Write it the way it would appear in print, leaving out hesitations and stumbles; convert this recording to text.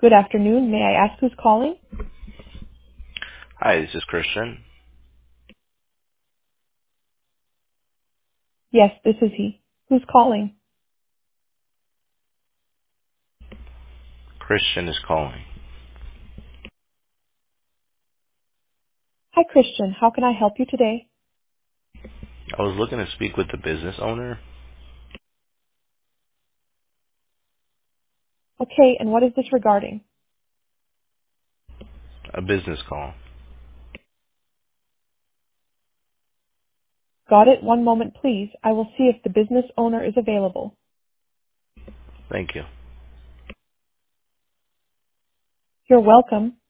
Good afternoon. May I ask who's calling? Hi, this is Christian. Yes, this is he. Who's calling? Christian is calling. Hi, Christian. How can I help you today? I was looking to speak with the business owner. Okay, and what is this regarding? A business call. Got it. One moment, please. I will see if the business owner is available. Thank you. You're welcome.